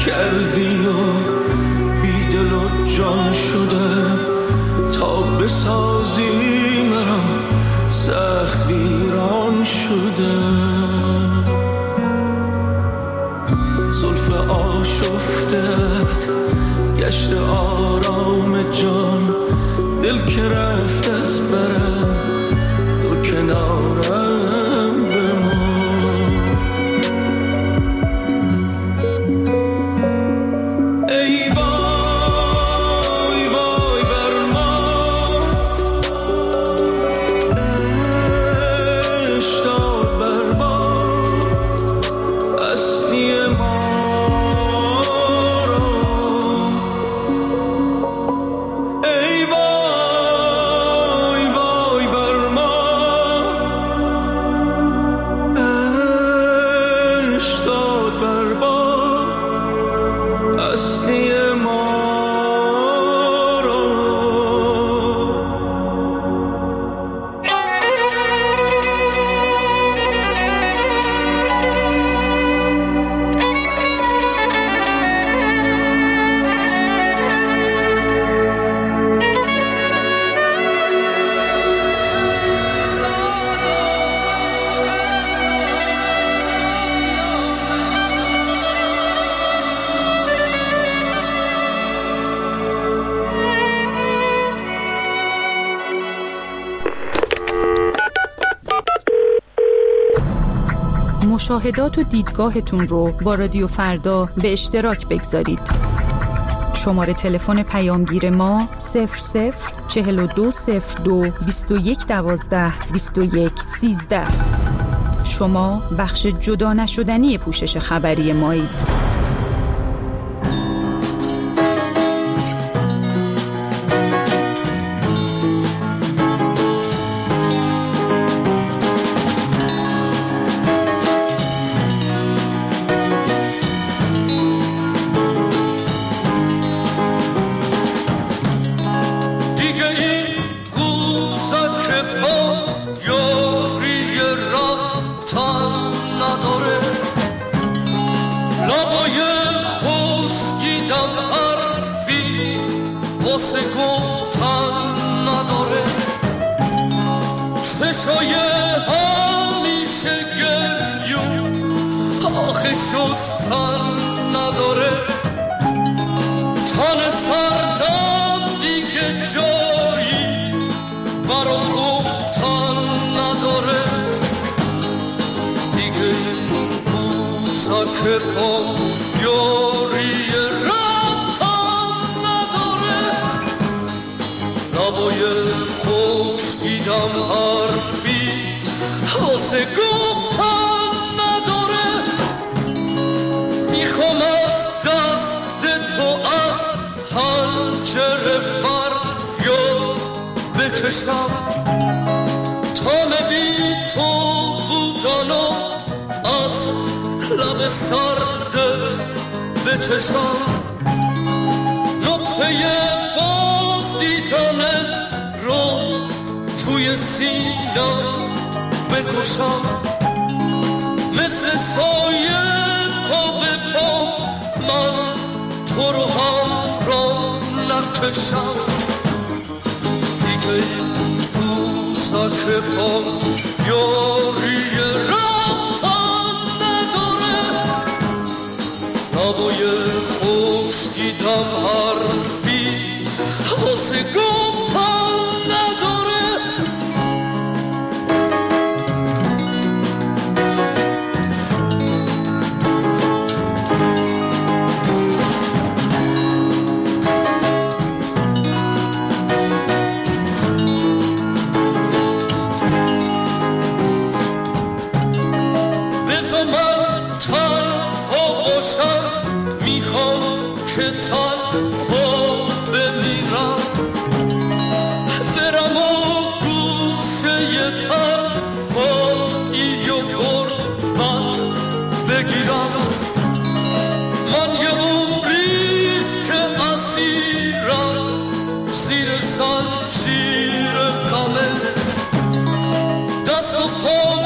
کردی و بیدل و جان شده تا بسازی مرا سخت ویران شده. زلف آشفتت گشت آرام جان، دل که رفت از برم دو کنارم بمان. ای وای وای بر ما، عشق داد بر ما هستی ما رو. ای وای وای بر ما، عشق داد بر ما هستی ما رو. مشاهدات و دیدگاهتون رو با رادیو فردا به اشتراک بگذارید. شماره تلفن پیامگیر ما 004202 2112 2113. شما بخش جدا نشدنی پوشش خبری مایید.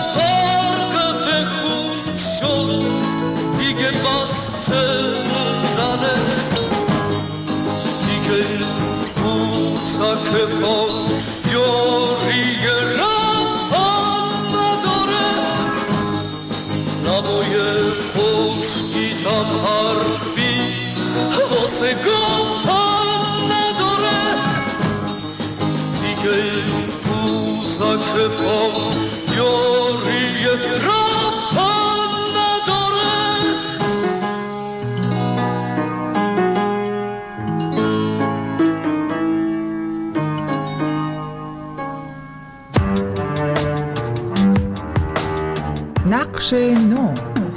دیگه بسته دامنت دیگه پوسک پا یاری رفتن نداره نمای خشکیدم حرفی واسه گفتن نداره دیگه پوسک پا یاری رفتن نداره نقش نو.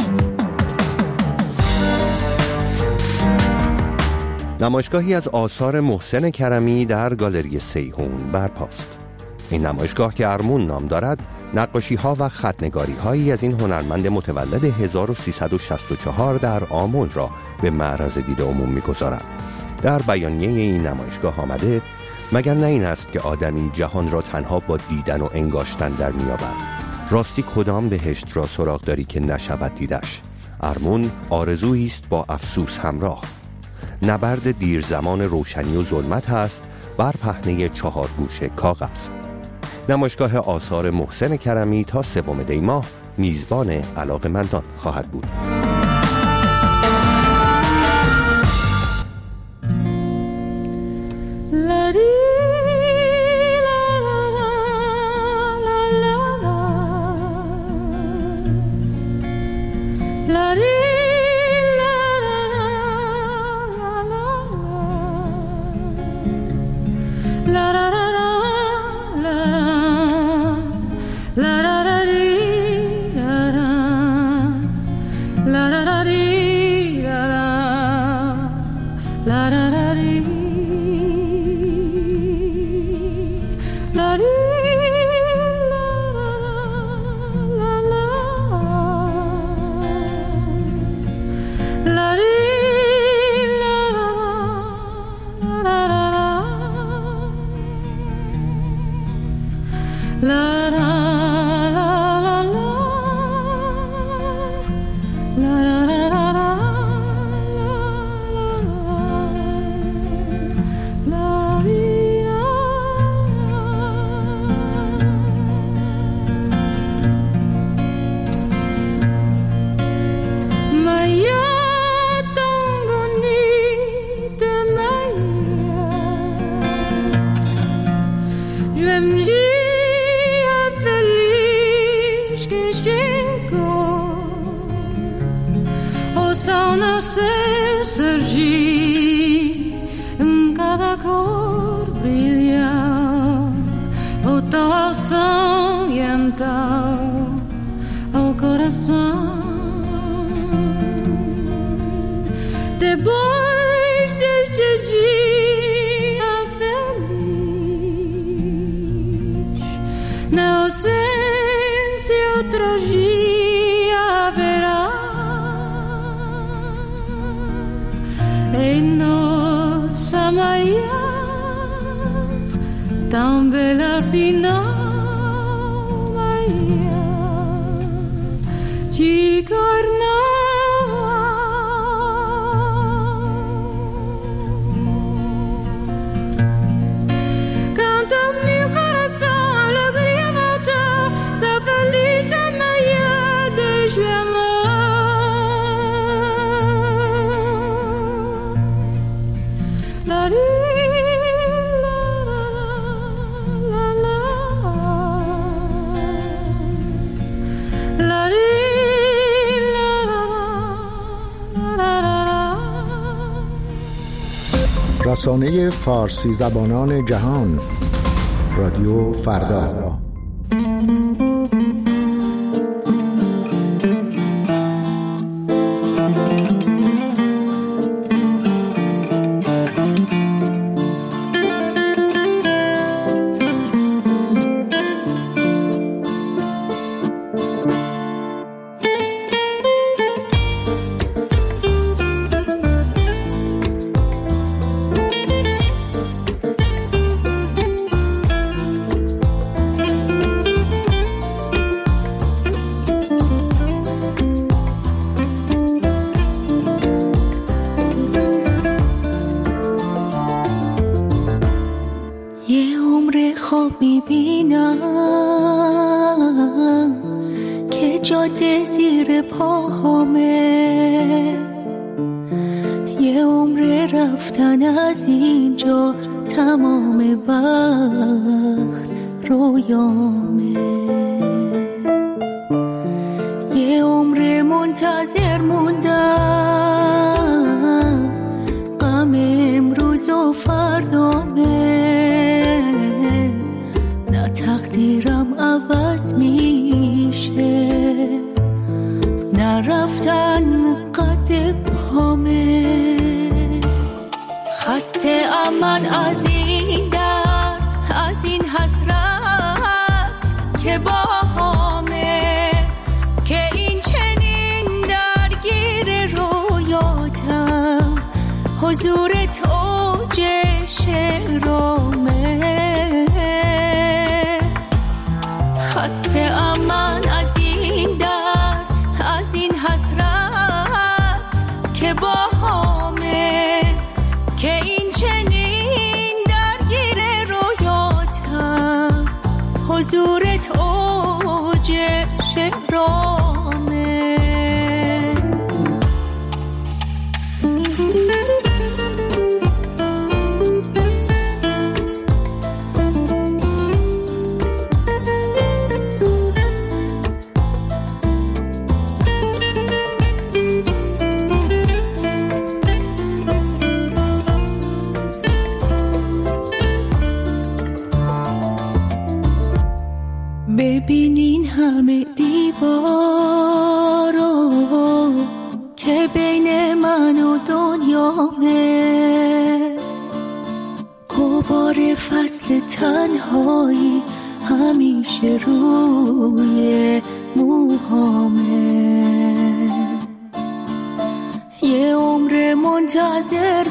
نمایشگاهی از آثار محسن کرمی در گالری سیحون برپاست. این نمایشگاه که ارمون نام دارد، نقاشی‌ها و خط‌نگاری‌هایی از این هنرمند متولد 1364 در آمل را به معرض دید عموم می‌گذارد. در بیانیه این نمایشگاه آمده مگر نه این است که آدمی جهان را تنها با دیدن و انگاشتن در می‌یابد. راستی کدام بهشت را سراغ داری که نشود دیدش؟ ارمون آرزویی است با افسوس همراه. نبرد دیر زمان روشنی و ظلمت است بر پهنه 4 گوشه کاغذ. نمایشگاه آثار محسن کرمی تا 3 دی ماه میزبان علاقه‌مندان خواهد بود. Depois deste dia feliz, na ausência outro dia haverá. Em nossa manhã tão bela final, manhã de carnaval. رسانه فارسی زبانان جهان، رادیو فردا. میبینم که جاده زیر پاهامه، یه عمر رفتن از اینجا تمام وقت رویامه، یه عمر منتظر موندم غم امروز و فردامه، نه تقدیرم عوض میشه نه رفتن قد پامه، خسته من از این درد از این حسرت که با همه، که این چنین درگیر رویاتم حضورت اوج شعرامه، خسته من از این درد از این حسرت که با همه، که این چنین درگیر رویاتم حضورت اوج شهرامه. ببینین همه دیوارو که بین من و دنیامه، غبار فصل تنهایی همیشه روی موهامه، یه عمر منتظر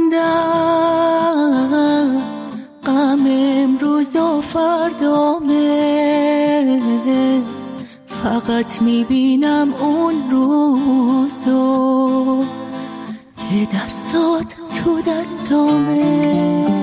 موندم غم امروز و فردامه، فقط میبینم اون روزو که دستات تو دستامه.